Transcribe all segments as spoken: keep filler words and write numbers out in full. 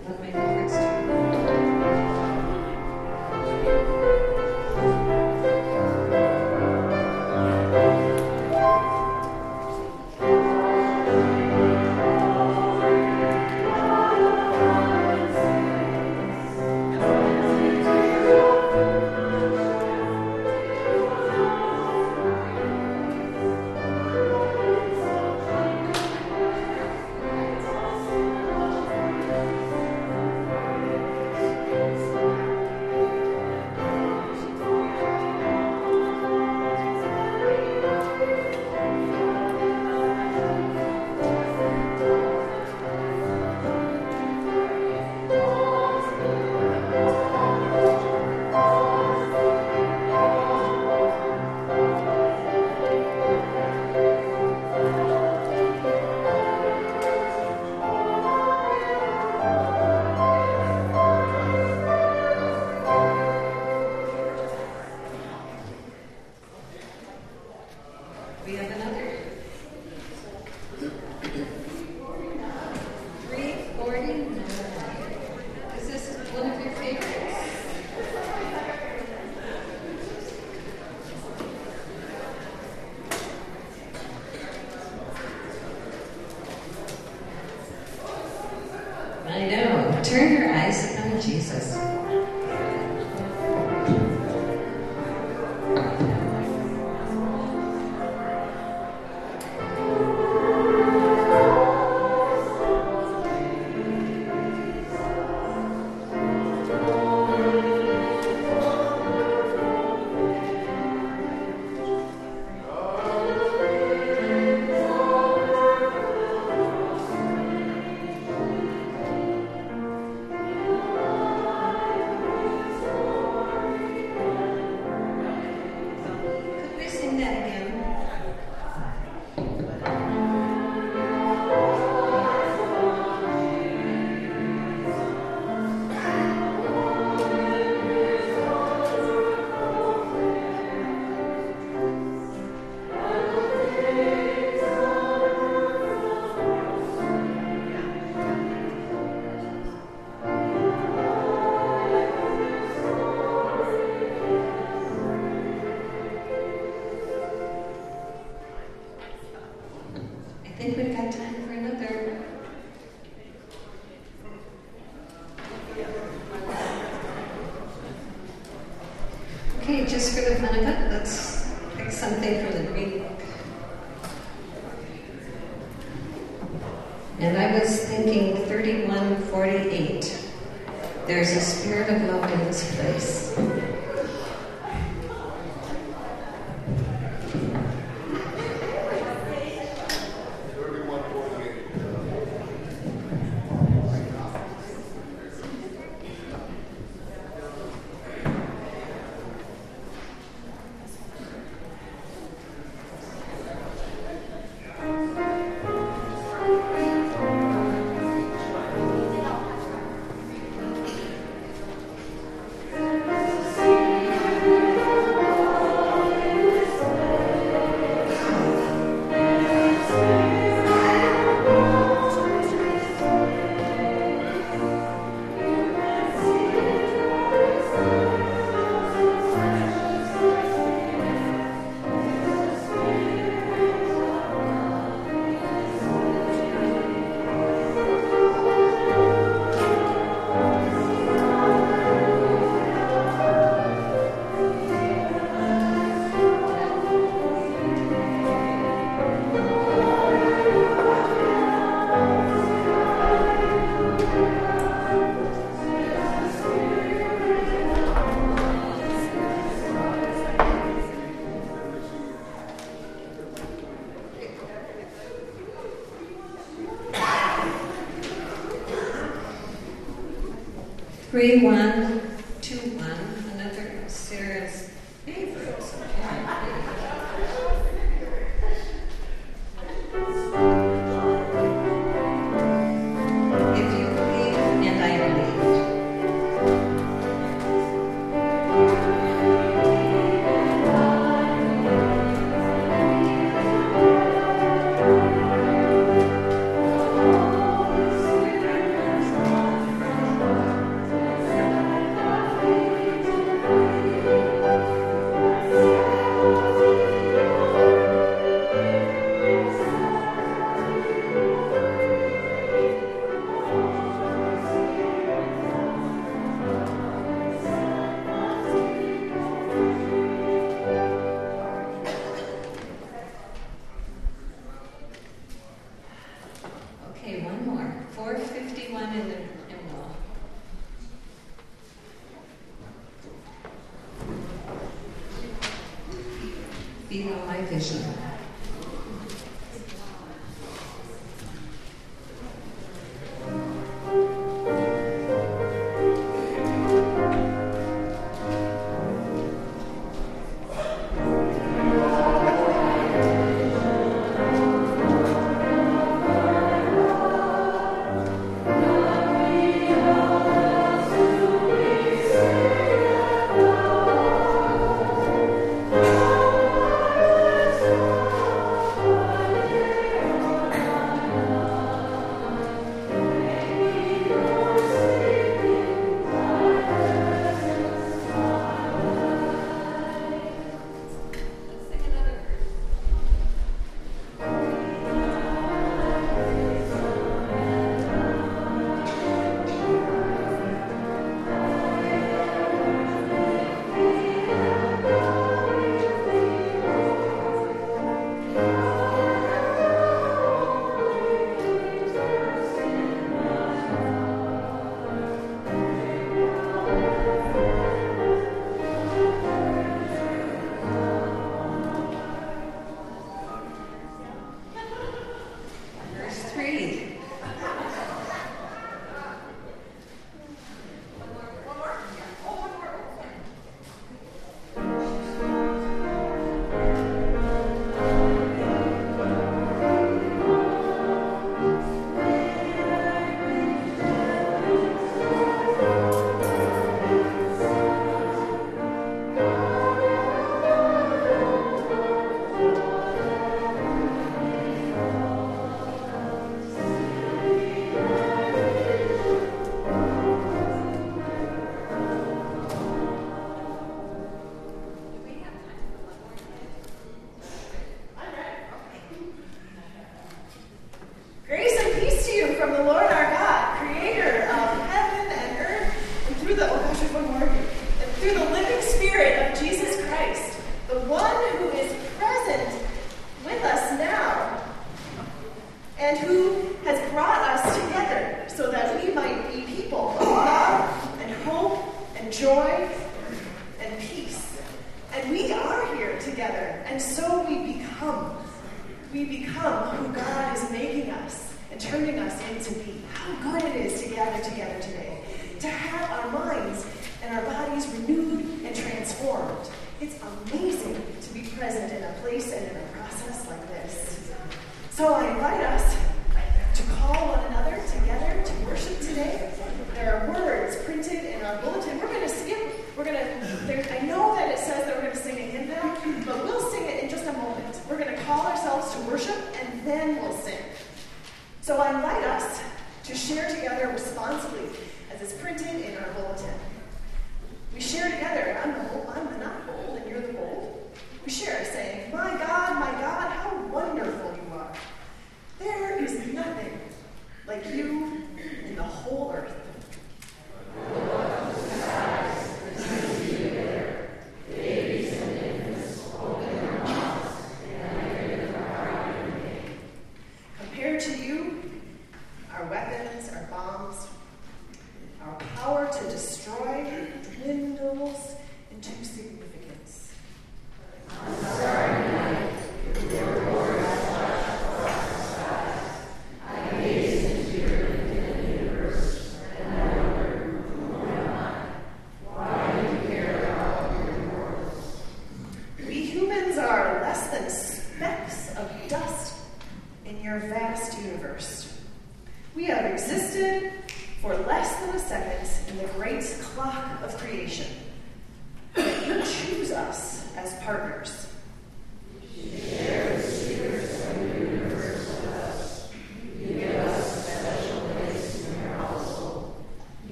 One of my favorites too. We have another. three forty-nine. Is this one of your favorites? I know. Turn your eyes upon Jesus. I think we've got time for another. Okay, just for the fun of it, let's pick something from the Green Book. And I was thinking thirty-one forty-eight. There's a spirit of love in this place. Three, one, two, one, another of Sarah's favorites. If you believe, and I believe. thirty-one in the hymnal. Be thou my vision.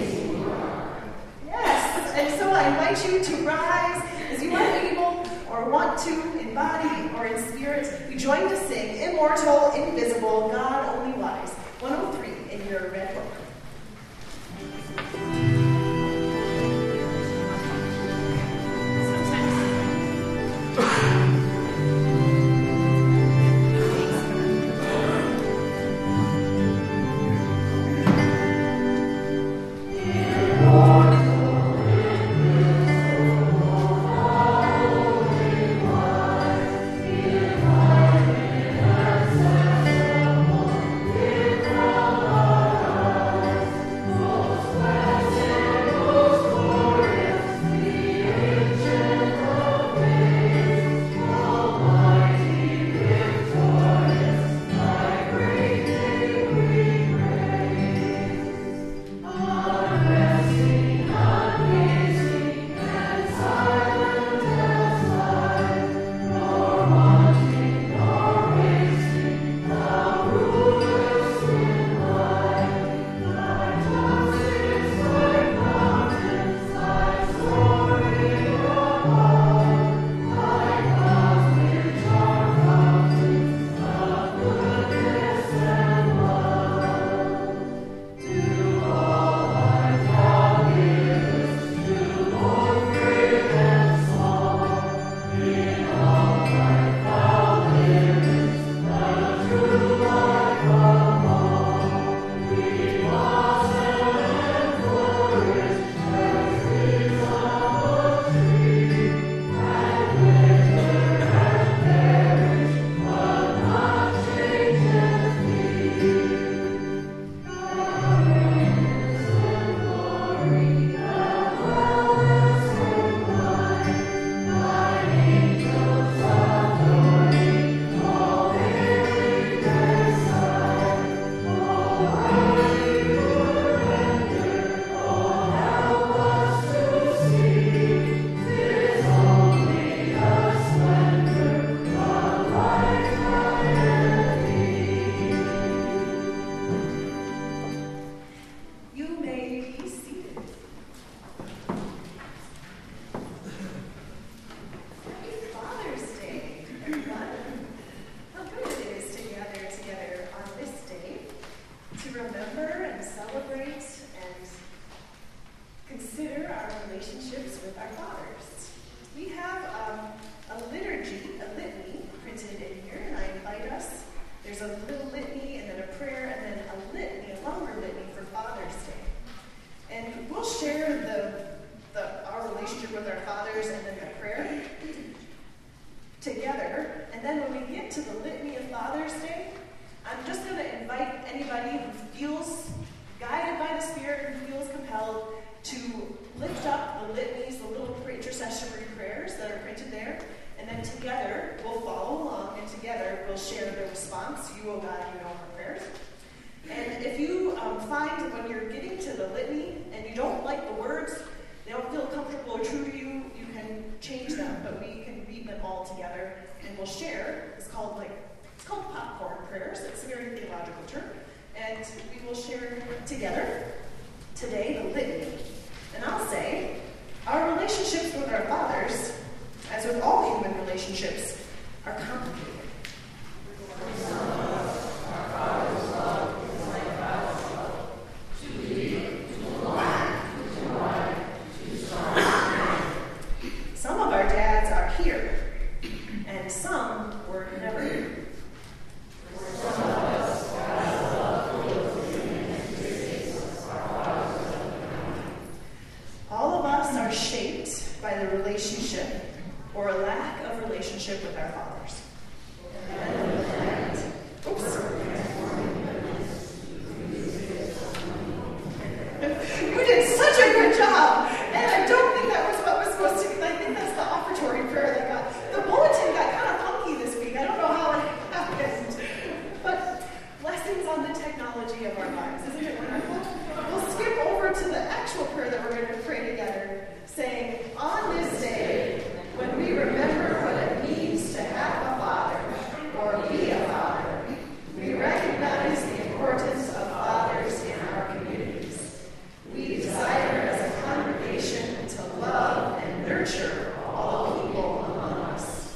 Yes, and so I invite you to rise as you are able, or want to in body or in spirit, we join to sing Immortal, Invisible, God Only Wise, one oh three in your red book. Nurture all people among us.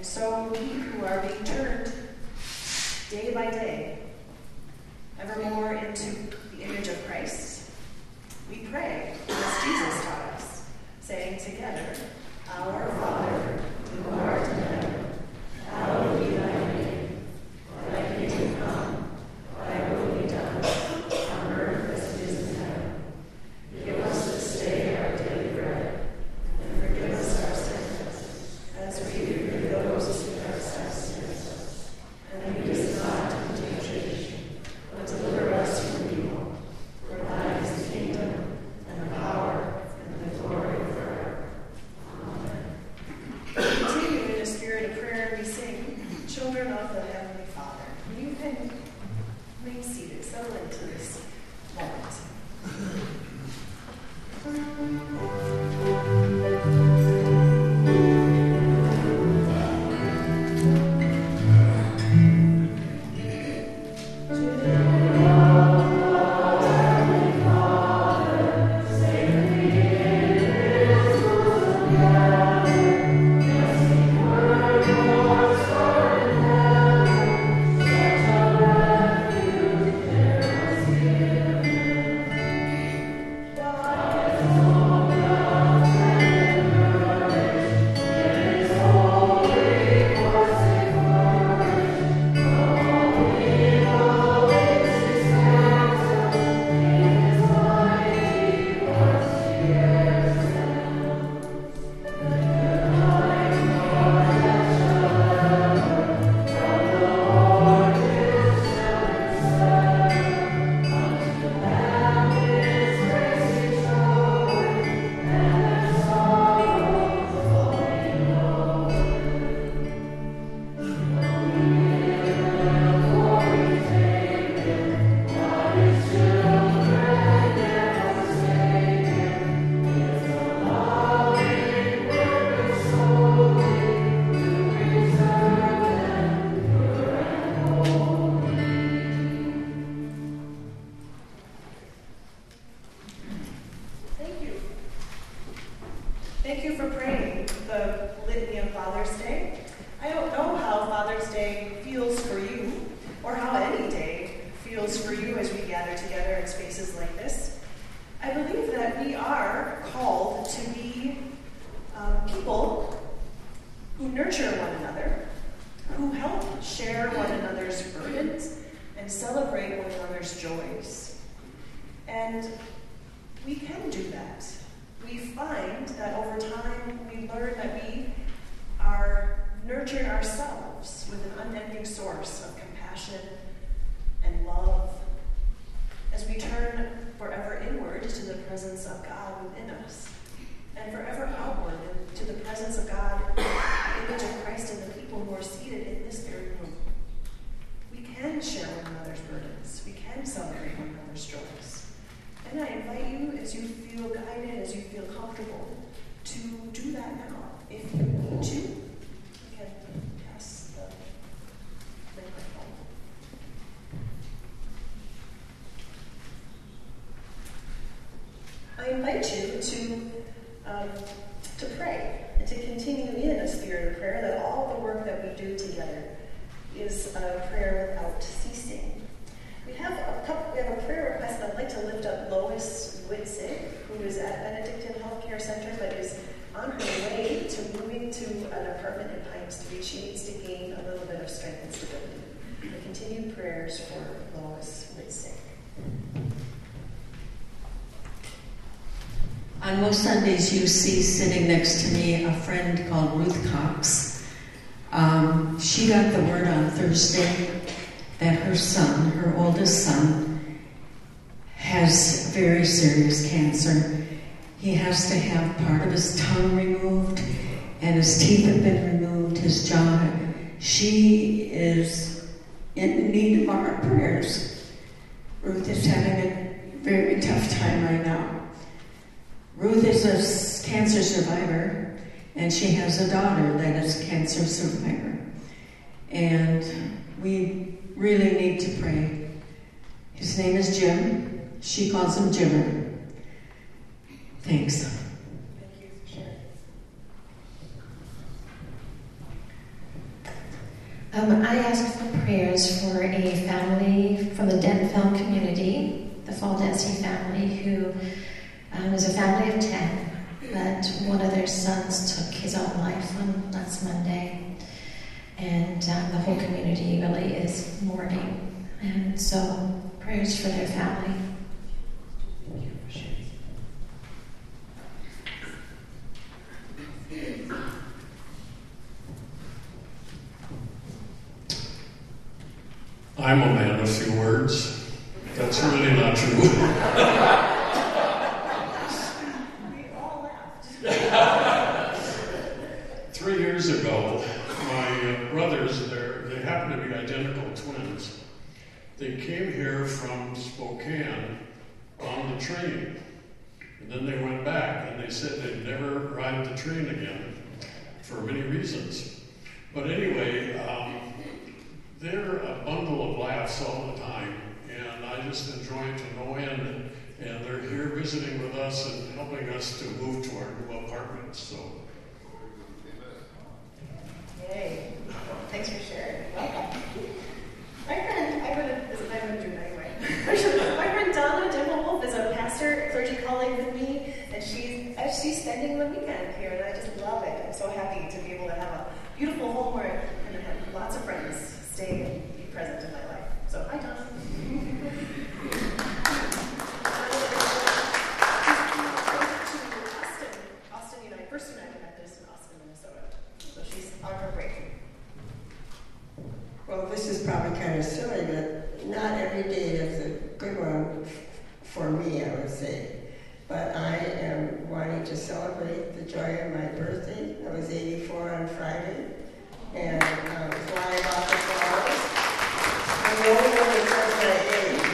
And so we who are being turned day by day, ever more into the image of Christ, we pray as Jesus taught us, saying together, Our Father, who art in heaven, hallowed be thy name. Thy kingdom come, thy will be done, on earth as it is in heaven. Give us this day our daily bread, and forgive us our sins, as we forgive those who trespass against us. And lead us not into temptation, but deliver us from evil. For thine is the kingdom, and the power, and the glory forever. Amen. Continue in a spirit of prayer, we sing, Children of the Heavenly Father. You can remain seated, settle into this moment. Thank you for praying the Litany of Father's Day. I don't know how Father's Day feels for you, or how any day feels for you as we gather together in spaces like this. I believe that we are called to be um, people who nurture one another, who help share one another's burdens, and celebrate one another's joys. And we can do that. We find that over time we learn that we are nurtured ourselves with an unending source of compassion and love as we turn forever inward to the presence of God within us, and forever outward to the presence of God, the image of Christ in the people who are seated in this very room. We can share one another's burdens. We can celebrate one another's joys. And I invite you, as you feel guided, as you feel comfortable, to do that now. If you need to, you can pass the microphone. I invite you to, um, to pray and to continue in a spirit of prayer, that all the work that we do together is a prayer without ceasing. We have a couple, we have a prayer request. I'd like to lift up Lois Witzig, who is at Benedictine Healthcare Center, but is on her way to moving to an apartment in Pine Street. She needs to gain a little bit of strength and stability. The continued prayers for Lois Witzig. On most Sundays, you see sitting next to me a friend called Ruth Cox. Um, she got the word on Thursday that her son, her oldest son, has very serious cancer. He has to have part of his tongue removed, and his teeth have been removed, his jaw. She is in need of our prayers. Ruth is having a very tough time right now. Ruth is a cancer survivor, and she has a daughter that is a cancer survivor. And we really need to pray. His name is Jim. She calls him Jimmer. Thanks. Thank you for sharing. Um, I ask for prayers for a family from the Denfeld community, the Faldesi family, who um, is a family of ten, but one of their sons took his own life on last Monday, and um, the whole community really is mourning, and so prayers for their family. I'm a man of few words. That's really not true. We all laughed. Three years ago, my uh, brothers, they're, they happen to be identical twins. They came here from Spokane on the train. And then they went back and they said they'd never ride the train again for many reasons. But anyway, um, they're a bundle of laughs all the time, and I just enjoy it to no end. And they're here visiting with us and helping us to move to our new apartment. So, Yay! Thanks for sharing. Welcome. My friend, I would have, I would have do it anyway. My friend Donna Dimmelwolf is a pastor, clergy colleague with me, and she's she's spending the weekend here, and I just love it. I'm so happy to be able to have a beautiful home where and I have lots of friends stay and be present in my life. So, hi, Donna. Austin, Austin United, First United Methodist in Austin, Minnesota. So she's on her break. Well, this is probably kind of silly, but not every day is a good one for me, I would say. But I am wanting to celebrate the joy of my birthday. I was eighty-four on Friday, and um, flying off the flowers. I'm the only one that says my age.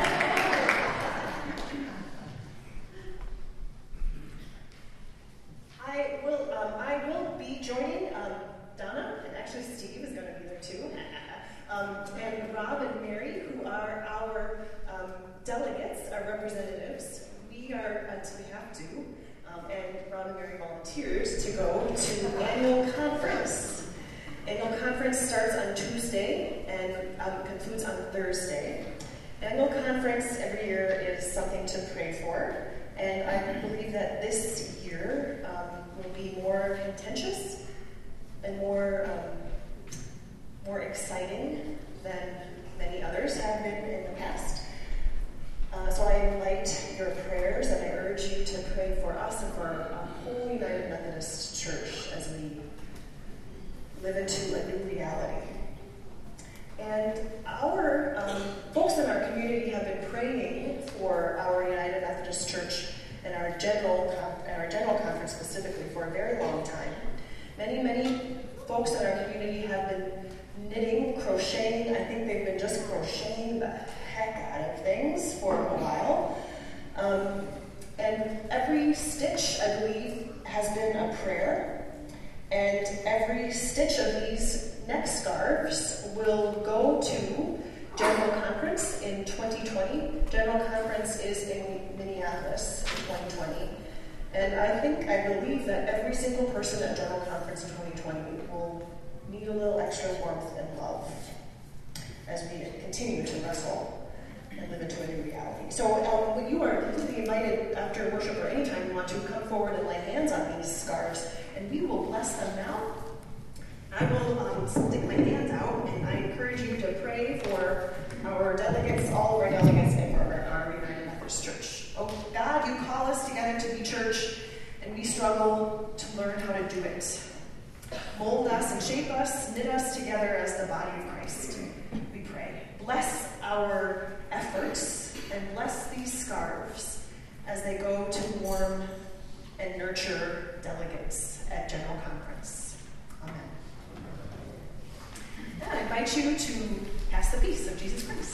I will. Um, I will be joining um, Donna, and actually Steve is going to be there too, um, and Rob and Mary, who are our um, delegates, our representatives. We are, uh, we have to, um, and Rob and Mary volunteers to go to the annual conference. Annual conference starts on Tuesday and um, concludes on Thursday. Annual conference every year is something to pray for, and I believe that this year um, will be more contentious and more um, more exciting than many others have been in the past. Uh, so I invite your prayers, and I urge you to pray for us and for our whole United Methodist Church as we live into a new reality. And our um, folks in our community have been praying for our United Methodist Church and our general and our general conference specifically for a very long time. Many, many folks in our community have been knitting, crocheting. I think they've been just crocheting the heck out of things for a while. Um, and every stitch, I believe, has been a prayer. And every stitch of these neck scarves will go to General Conference in twenty twenty. General Conference is in Minneapolis in twenty twenty. And I think, I believe that every single person at General Conference in twenty twenty will need a little extra warmth and love as we continue to wrestle and live into a new reality. So um, you are completely invited after worship or anytime you want to come forward and lay hands on these scarves, and we will bless them now. I will um, stick my hands out, and I encourage you to pray for our delegates, all of our delegates, and for our, our United Methodist Church. Oh God, you call us together to be church, and we struggle to learn how to do it. Mold us and shape us, knit us together as the body of Christ. We pray. Bless our efforts and bless these scarves as they go to warm and nurture delegates at General Conference. Amen. Now I invite you to pass the peace of Jesus Christ.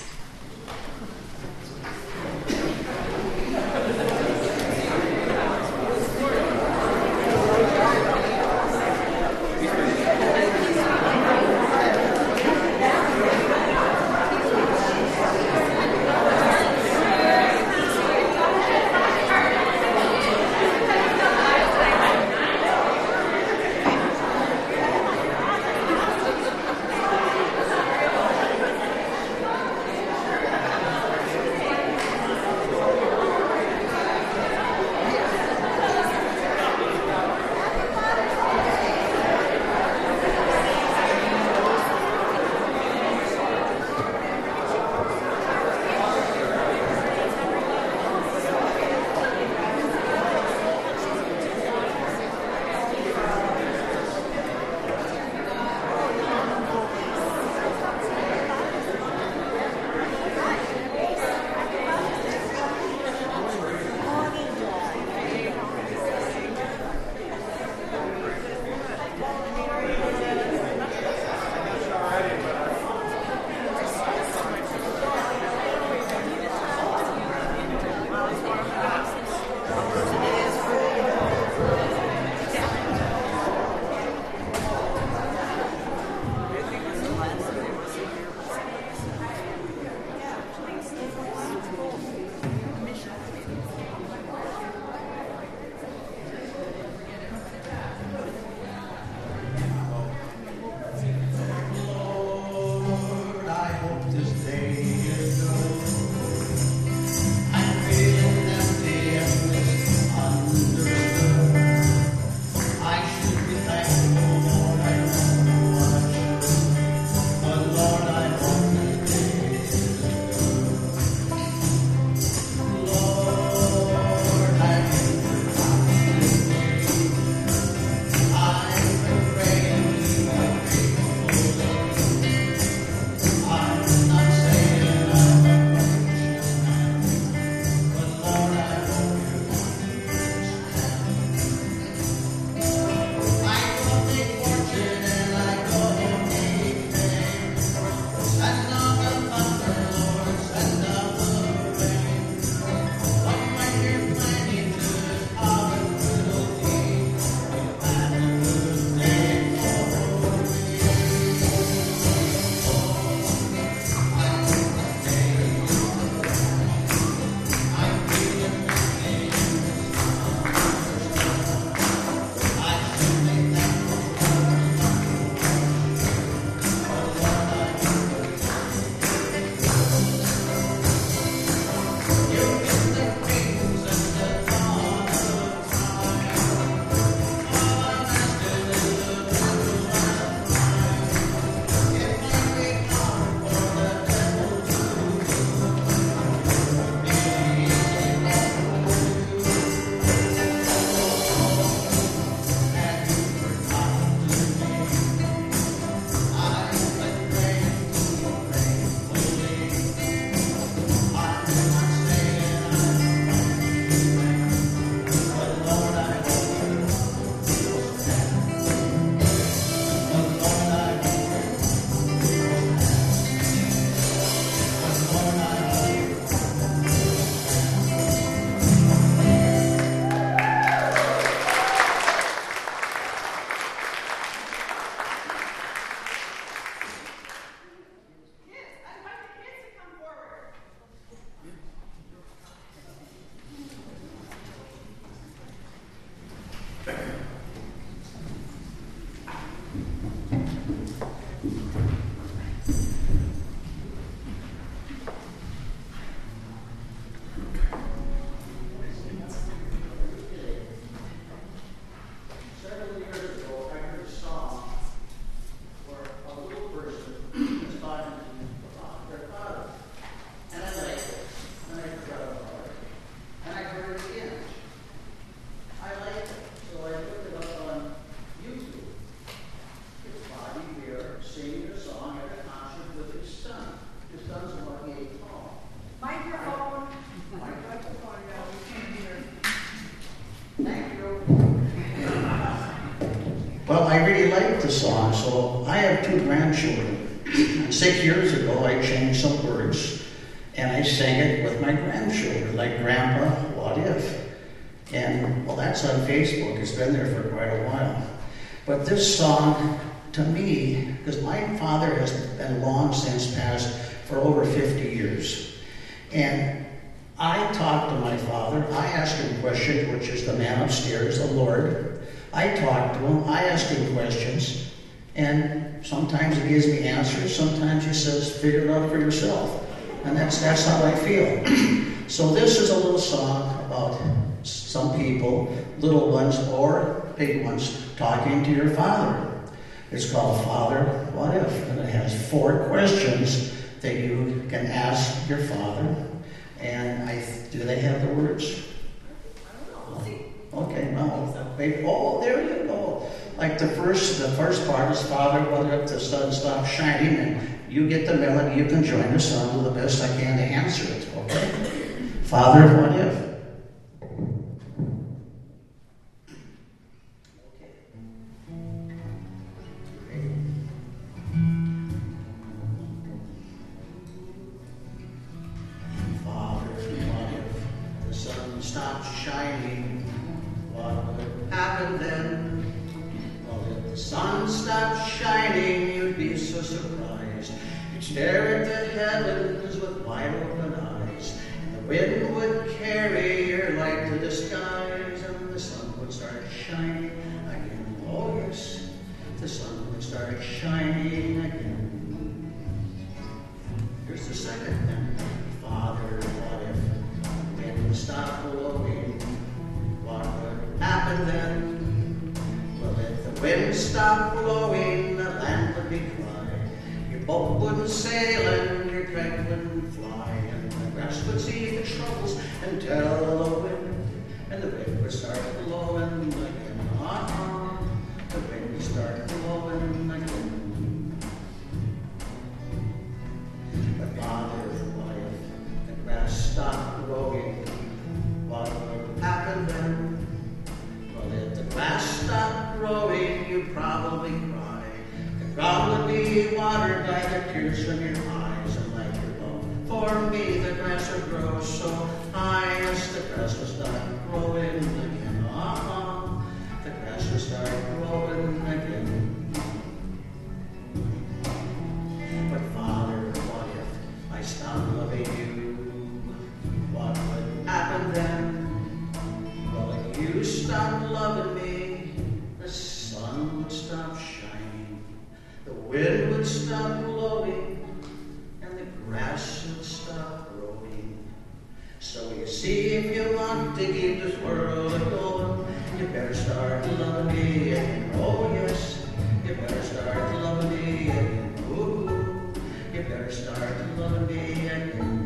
song. So I have two grandchildren. And six years ago, I changed some words, and I sang it with my grandchildren, like Grandpa, What If? And, well, that's on Facebook. It's been there for quite a while. But this song, to me, because my father has been long since passed for over fifty years. And I talked to my father. I asked him questions, which is the man upstairs, the Lord. I talked to him. I asked him questions. And sometimes he gives me answers. Sometimes he says, figure it out for yourself. And that's, that's how I feel. So this is a little song about some people, little ones or big ones, talking to your father. It's called Father, What If? And it has four questions that you can ask your father. And I do they have the words? I don't know. We'll see. Okay, no. Maybe, oh, there you go. Like the first, the first part is Father, what if the sun stops shining? And you get the melody. You can join us. I'll do the best I can to answer it. Okay. Father, what if? Stopped shining, what would happen then? Well, if the sun stopped shining, you'd be so surprised. You'd stare at the heavens with wide open eyes, and the wind would carry your light to the skies, and the sun would start shining again. Oh yes, the sun would start shining again. Here's the second then. Father, what if stop blowing, what would happen then? Well, if the wind stopped blowing, the land would be dry. Your boat wouldn't sail and your kite wouldn't fly, and the grass would see the troubles and tell the wind, and the wind would start blowing again. Ah, the wind would start blowing again. But Father, what if the grass stopped growing? What would happen then? Well, if the grass stopped growing, you'd probably cry. The ground would be watered by the tears from your eyes, and like your love for me, the grass would grow so high. Yes, the grass would start growing again. Uh-huh. The grass would start growing again. But Father, what if I stopped loving you? What would happen then? Well, if you stopped loving me, the sun would stop shining, the wind would stop blowing, and the grass would stop growing. So you see, if you want to keep this world going, you better start loving me again. Oh yes, you better start loving me again. Ooh, you better start loving me again.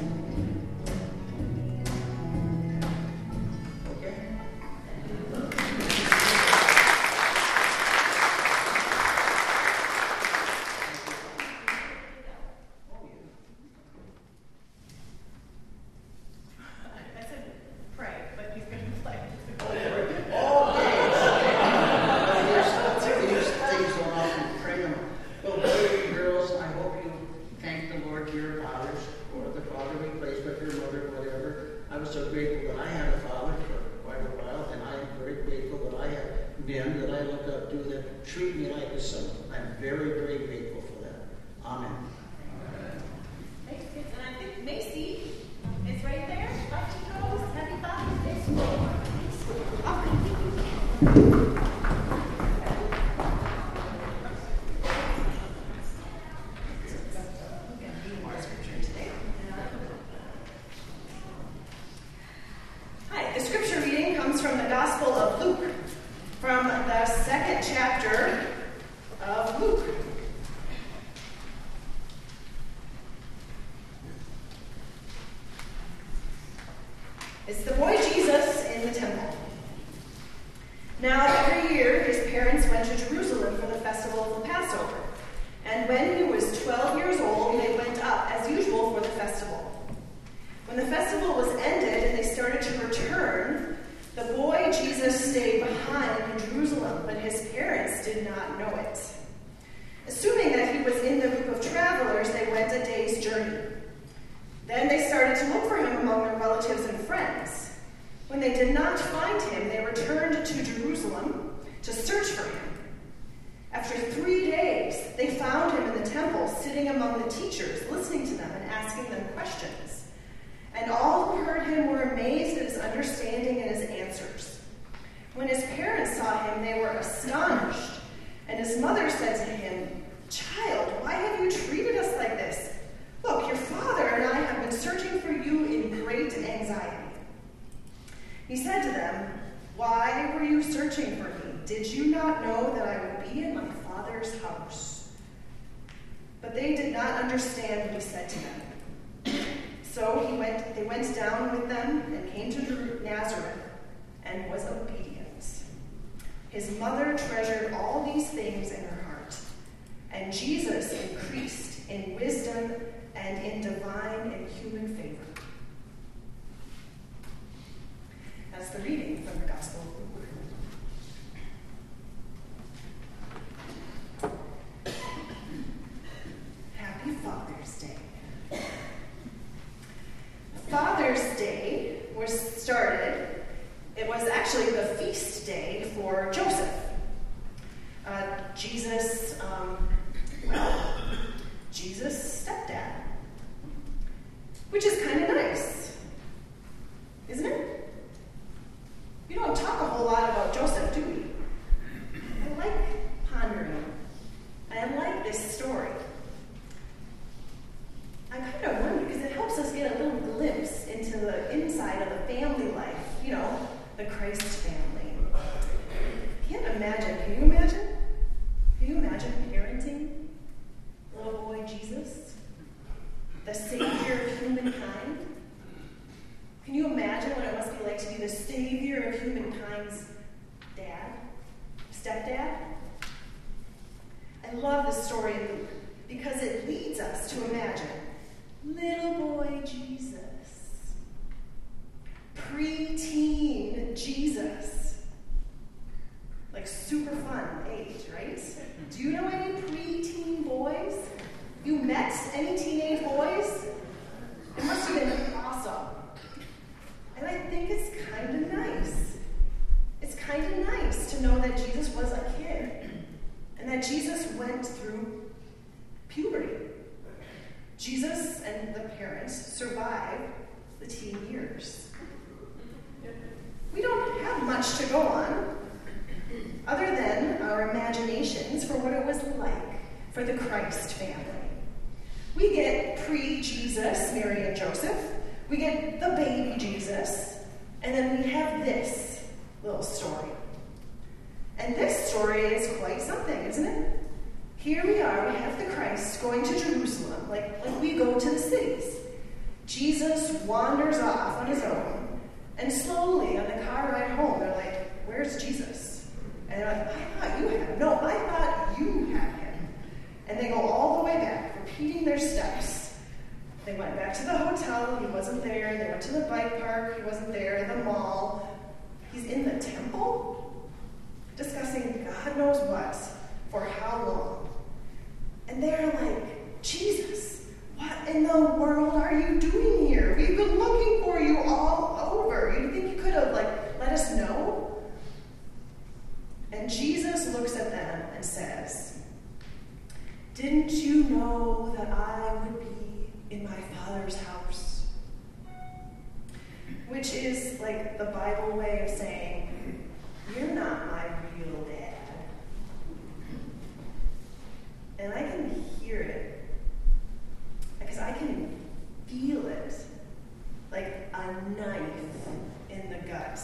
It's the boy Jesus in the temple. Now, every year, his parents went to Jerusalem for the festival of the Passover. And when he was twelve years old, they went up, as usual, for the festival. When the festival was ended and they started to return, the boy Jesus stayed behind in Jerusalem, but his parents did not know it. Assuming that he was in the group of travelers, they went a day's journey. Then they started to look for him among their relatives and friends. When they did not find him, they returned to Jerusalem to search for him. After three days, they found him in the temple, sitting among the teachers, listening to them and asking them questions. And all who heard him were amazed at his understanding and his answers. When his parents saw him, they were astonished. And his mother said to him, "Child, why have you treated us like this? Look, your father and I have been searching for you in great anxiety." He said to them, "Why were you searching for me? Did you not know that I would be in my Father's house?" But they did not understand what he said to them. So he went. They went down with them and came to Nazareth and was obedient. His mother treasured all these things in her heart, and Jesus increased in wisdom and in divine and human favor. That's the reading from the Gospel of Luke. Happy Father's Day. Father's Day was started, it was actually the feast day for Joseph. Uh, Jesus, um, well, Jesus' stepdad. Which is kind of nice, isn't it? We don't talk a whole lot about Joseph, do we? I like pondering. I like this story. I kind of wonder because it helps us get a little glimpse into the inside of the family life, you know, the Christ family. Can't imagine, can you imagine? Can you imagine parenting little boy Jesus? The Savior of humankind? Can you imagine what it must be like to be the Savior of humankind's dad? Stepdad? I love this story in Luke because it leads us to imagine little boy Jesus, pre-teen Jesus, like super fun age, right? Do you know any pre-teen boys? You met any teenage boys? It must have been awesome. And I think it's kind of nice. It's kind of nice to know that Jesus was a kid and that Jesus went through puberty. Jesus and the parents survived the teen years. We don't have much to go on other than our imaginations for what it was like for the Christ family. We get pre-Jesus, Mary and Joseph. We get the baby Jesus. And then we have this little story. And this story is quite something, isn't it? Here we are, we have the Christ going to Jerusalem, like, like we go to the cities. Jesus wanders off on his own, and slowly on the car ride home, they're like, "Where's Jesus?" And they're like, "I thought you had him." "No, I thought you had him." And they go all the way back, repeating their steps. They went back to the hotel, he wasn't there. They went to the bike park, he wasn't there. The mall, he's in the temple, discussing God knows what, for how long. And they're like, "Jesus, what in the world are you doing here? We've been looking for you all over. You think you could have, like, let us know?" And Jesus looks at them and says, "Didn't you know that I would be in my Father's house?" Which is like the Bible way of saying, "You're not my real dad." And I can hear it, because I can feel it, like a knife in the gut.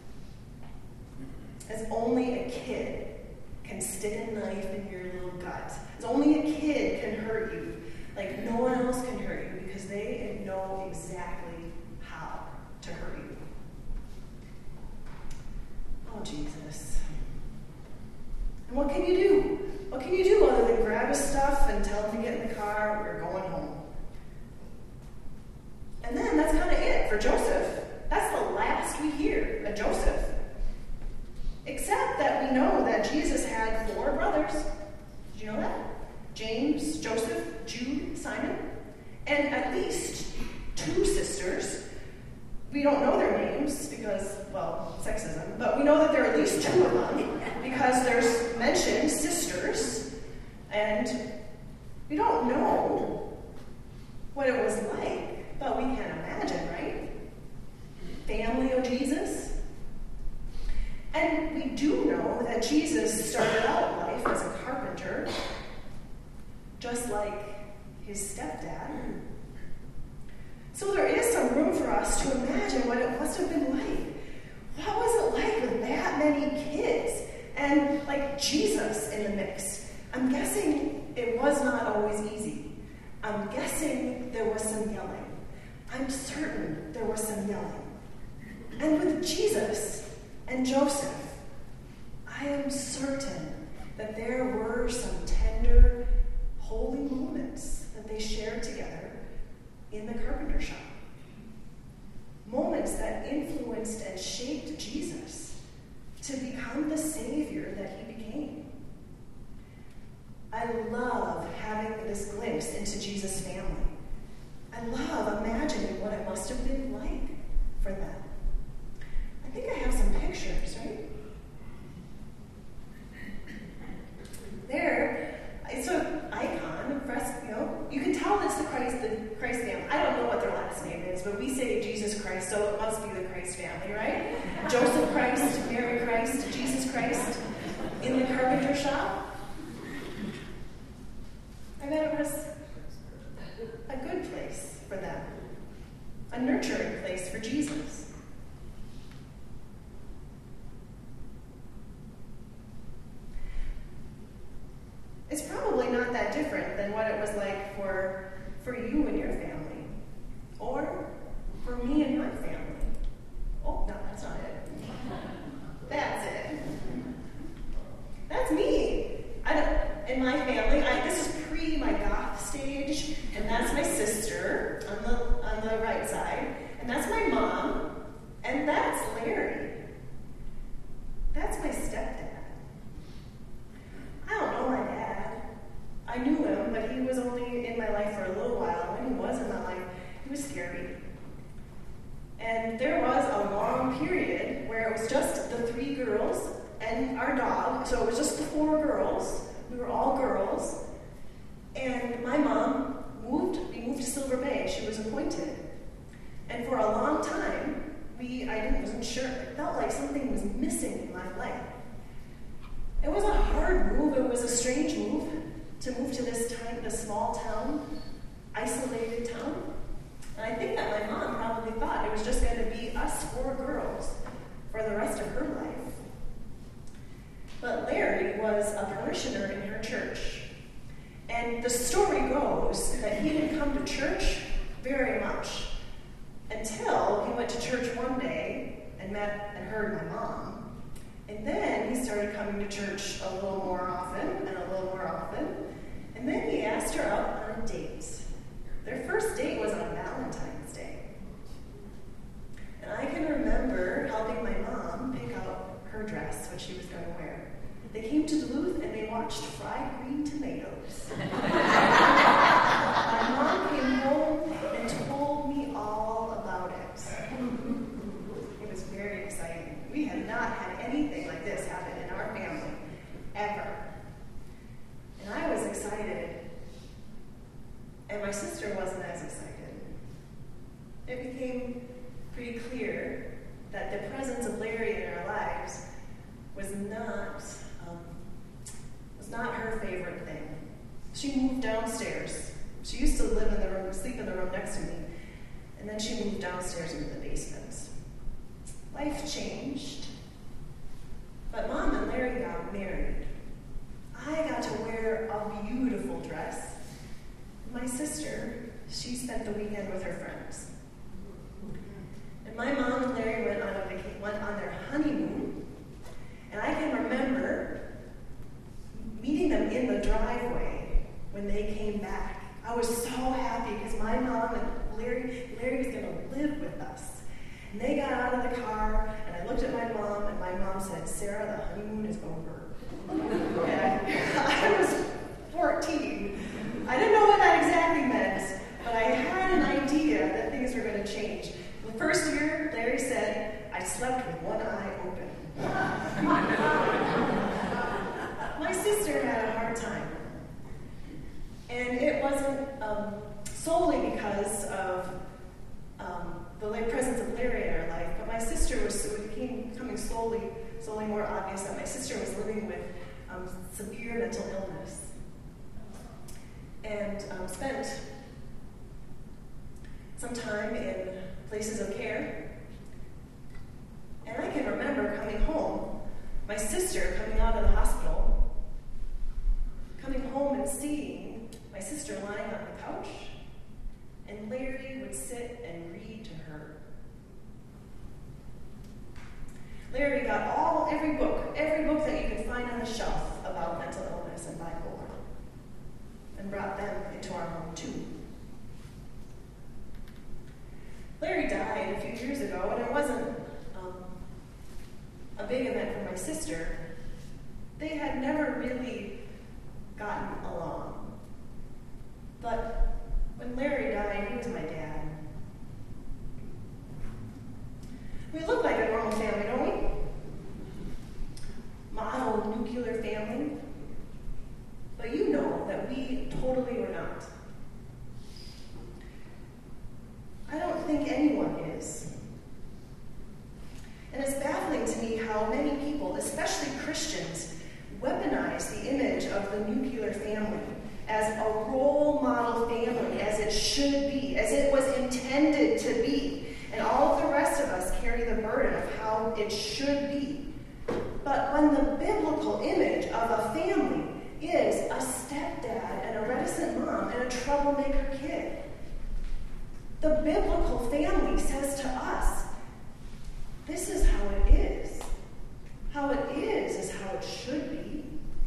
As only a kid can stick a knife in your little gut. As only a kid can hurt you, like no one else can hurt you, because they know exactly how to hurt you. Oh, Jesus. And what can you do? What can you do other than grab his stuff and tell him to get in the car, we're going home? And then that's kind of it for Joseph. That's the last we hear of Joseph. Except that we know that Jesus had four brothers. Did you know that? James, Joseph, Jude, Simon, and at least two sisters. We don't know their names because, well, sexism, but we know that there are at least two of them because there's mentioned sisters, and we don't know what it was like, but we can imagine, right? Family of Jesus. And we do know that Jesus started out life as a carpenter, just like his stepdad. So there is some room for us to imagine what it must have been like. What was it like with that many kids and like Jesus in the mix? I'm guessing it was not always easy. I'm guessing there was some yelling. I'm certain there was some yelling. And with Jesus and Joseph, I am certain that there were some tender, holy moments that they shared together in the carpenter shop. Moments that influenced and shaped Jesus to become the Savior that he became. I love having this glimpse into Jesus' family. I love imagining what it must have been like for them. I think I have some pictures, right? There, it's an icon, fresco. You know, you can tell it's the Christ, the Christ family. I don't know what their last name is, but we say Jesus Christ, so it must be the Christ family, right? Joseph Christ, Mary Christ, Jesus Christ, in the carpenter shop. I bet it was a good place for them, a nurturing place for Jesus. It's probably not that different than what it was like for, for you and your family, or for me and my family. Oh, no, that's not it. That's it. That's me. I don't, in my family, I, this is pre my goth stage, and that's my sister on the on the right side, and that's my mom, and that's Larry. That's my stepdad. I don't know my dad. I knew him, but he was only in my life for a little while. When he was in my life, he was scary. And there was a long period where it was just the three girls and our dog. So it was just the four girls. We were all girls. And my mom moved, we moved to Silver Bay. She was appointed. And for a long time, we, I didn't, wasn't sure. It felt like something was missing in my life. It was a hard move. It was a strange move to move to this time, this small town, isolated town. And I think that my mom probably thought it was just going to be us four girls for the rest of her life. But Larry was a parishioner in her church. And the story goes that he didn't come to church very much until he went to church one day and met and heard my mom. And then he started coming to church a little more often and a little more often. And then he asked her out on a date. Their first date was on Valentine's Day. And I can remember helping my mom pick out her dress, what she was going to wear. They came to Duluth and they watched Fried Green Tomatoes. My mom came home and told me all about it. It was very exciting. We had not had anything like this happen in our family, ever. And I was excited. And my sister wasn't as excited. It became pretty clear that the presence of Larry in our lives was not um, was not her favorite thing. She moved downstairs. She used to live in the room, sleep in the room next to me, and then she moved downstairs into the basement. Life changed, but Mom and Larry got married. I got to wear a beautiful dress. My sister, she spent the weekend with her friends. And my mom and Larry went on, a vac- went on their honeymoon, and I can remember meeting them in the driveway when they came back. I was so happy because my mom and Larry, Larry was going to live with us. And they got out of the car, and I looked at my mom, and my mom said, "Sarah, the honeymoon is over." And I, I was fourteen, slept with one eye open. My sister had a hard time. And it wasn't um, solely because of um, the late presence of Larry in our life, but my sister was, it became coming slowly, slowly more obvious that my sister was living with um, severe mental illness. And um, spent some time in places of care. And I can remember coming home, my sister coming out of the hospital, coming home and seeing my sister lying on the couch, and Larry would sit and read to her. Larry got all, every book, every book that you could find on the shelf about mental illness and bipolar, and brought them into our home too. Larry died a few years ago, and it wasn't um, a big event for my sister. They had never really gotten along. But when Larry died, he was my dad. We look like a normal family, don't we? Model nuclear family. But you know that we totally were not. I don't think anyone is. And it's baffling to me how many people, especially Christians, weaponize the image of the nuclear family as a role model family, as it should be, as it was intended to be. And all of the rest of us carry the burden of how it should be. But when the biblical image of a family is a stepdad and a reticent mom and a troublemaker kid, the biblical family says to us, this is how it is. How it is is how it should be.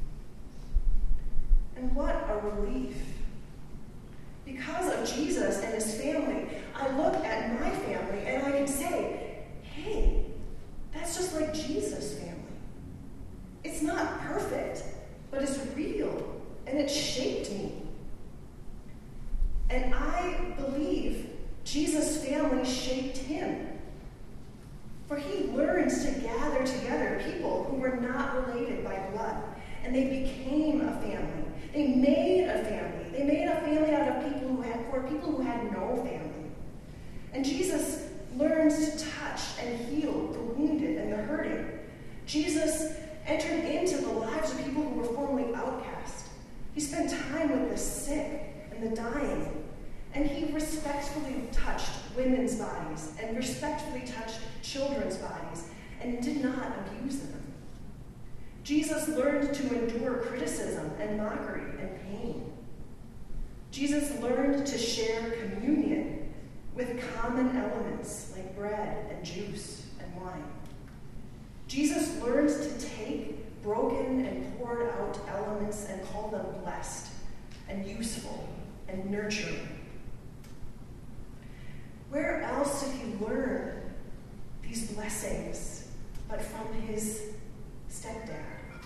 And what a relief. Because of Jesus and his family, I look at my family and I can say, hey, that's just like Jesus' family. It's not perfect, but it's real, and it shaped me. And I believe Jesus' family shaped him. For he learned to gather together people who were not related by blood, and they became a family. They made a family. They made a family out of people who had, for people who had no family. And Jesus learned to touch and heal the wounded and the hurting. Jesus entered into the lives of people who were formerly outcast. He spent time with the sick and the dying. And he respectfully touched women's bodies and respectfully touched children's bodies and did not abuse them. Jesus learned to endure criticism and mockery and pain. Jesus learned to share communion with common elements like bread and juice and wine. Jesus learned to take broken and poured out elements and call them blessed and useful and nurturing. Where else did he learn these blessings but from his stepdad?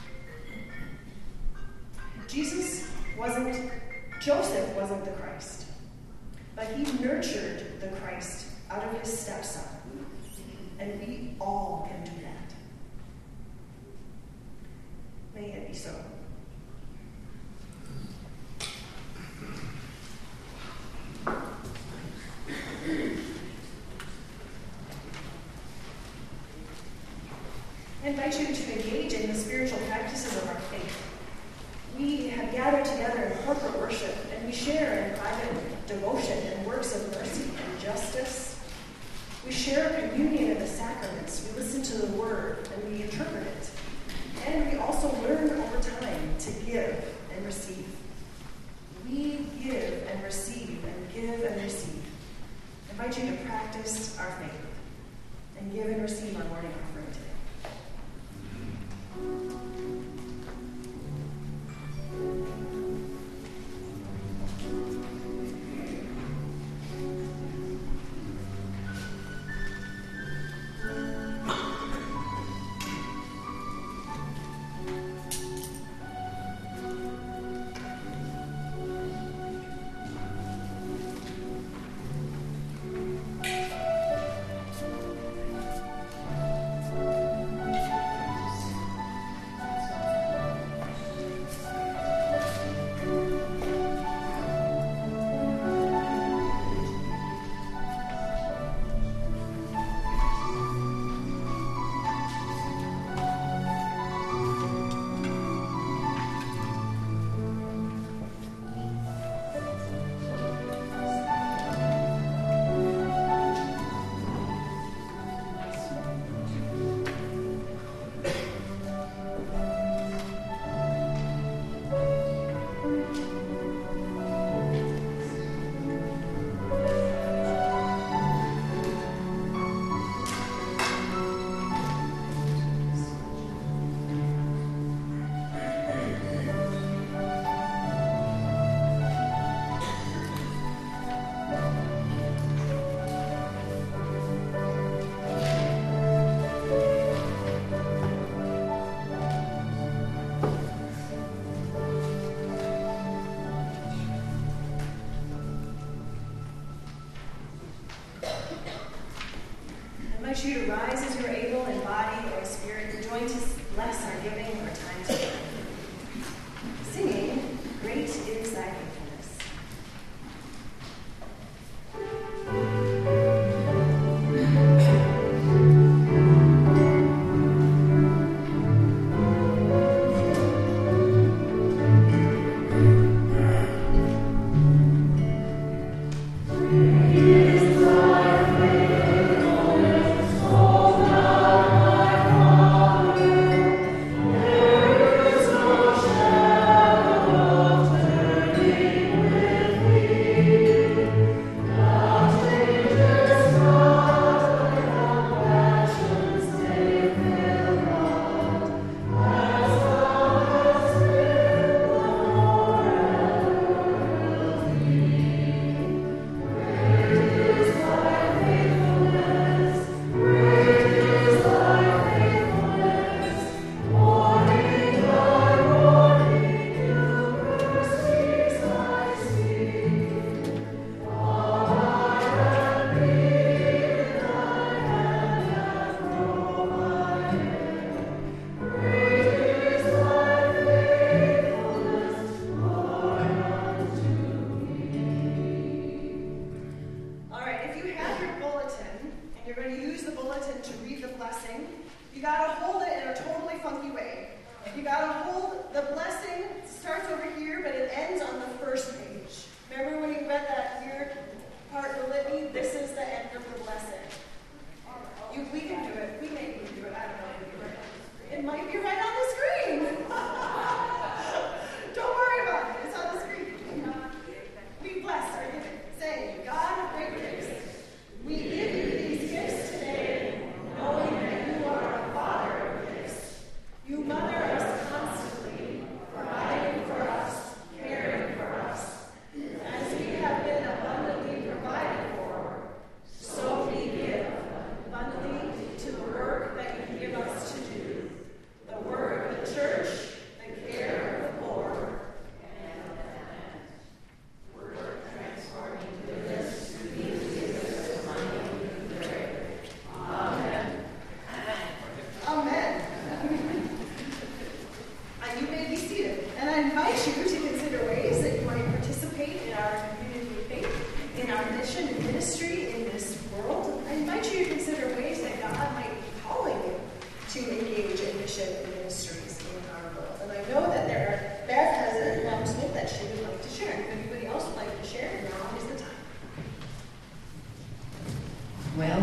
Jesus wasn't, Joseph wasn't the Christ, but he nurtured the Christ out of his stepson. And we all can do that. May it be so. I invite you to engage in the spiritual practices of our faith. We have gathered together in corporate worship, and we share in private devotion and works of mercy and justice. We share communion in the sacraments. We listen to the word, and we interpret it. And we also learn over time to give and receive. We give and receive and give and receive. I invite you to practice our faith and give and receive our morning offering today.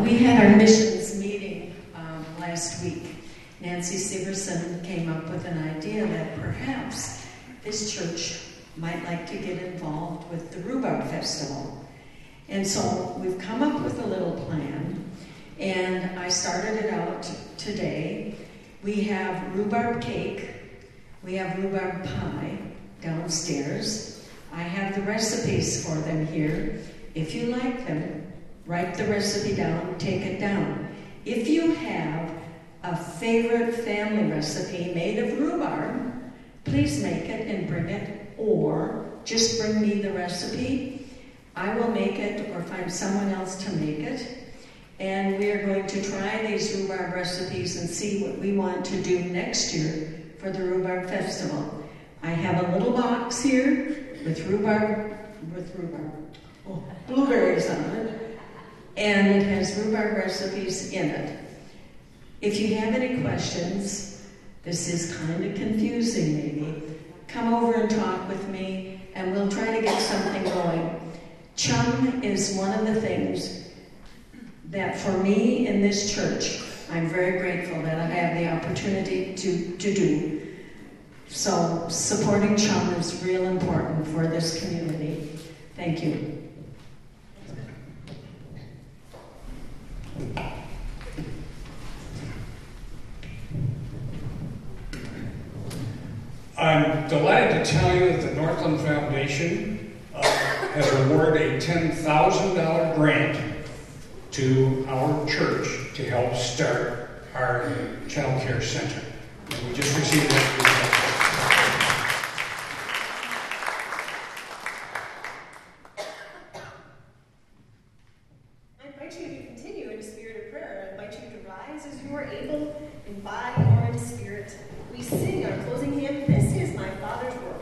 we had our missions meeting um, last week. Nancy Siverson came up with an idea that perhaps this church might like to get involved with the Rhubarb Festival. And so we've come up with a little plan, and I started it out today. We have rhubarb cake, we have rhubarb pie downstairs. I have the recipes for them here. If you like them, write the recipe down, take it down. If you have a favorite family recipe made of rhubarb, please make it and bring it, or just bring me the recipe. I will make it or find someone else to make it. And we are going to try these rhubarb recipes and see what we want to do next year for the Rhubarb Festival. I have a little box here with rhubarb, with rhubarb, oh, blueberries on it, and it has rhubarb recipes in it. If you have any questions, this is kind of confusing maybe, come over and talk with me, and we'll try to get something going. Chum is one of the things that for me in this church, I'm very grateful that I have the opportunity to, to do. So supporting Chum is real important for this community. Thank you. I'm delighted to tell you that the Northland Foundation uh, has awarded a ten thousand dollars grant to our church to help start our child care center. And we just received that. I invite you to continue in a spirit of prayer. I invite you to rise as you are able, in body or in spirit. We sing our closing hymn, "This is my Father's World."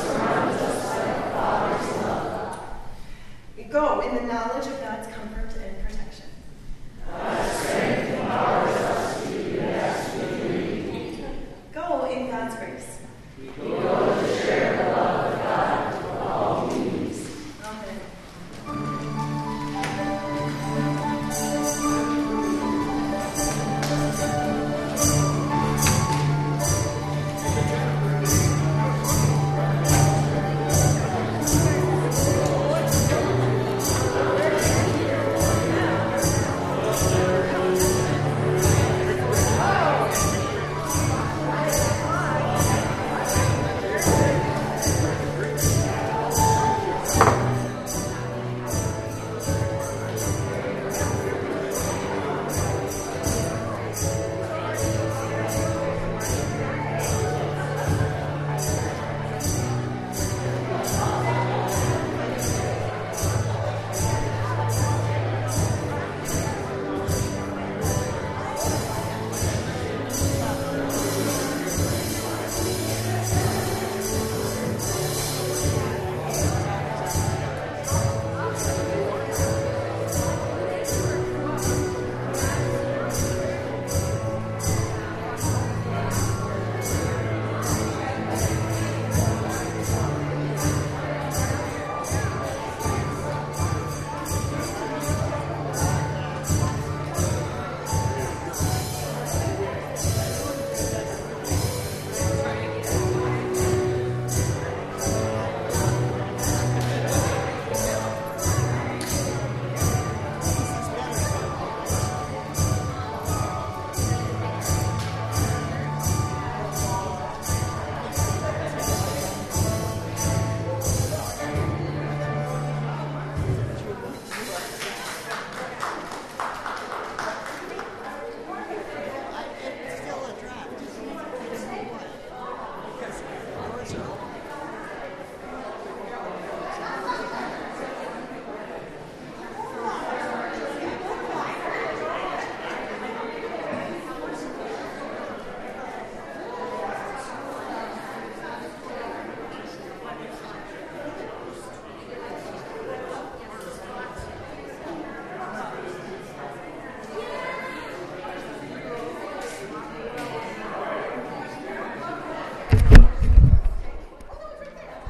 Go in the knowledge of God's comfort and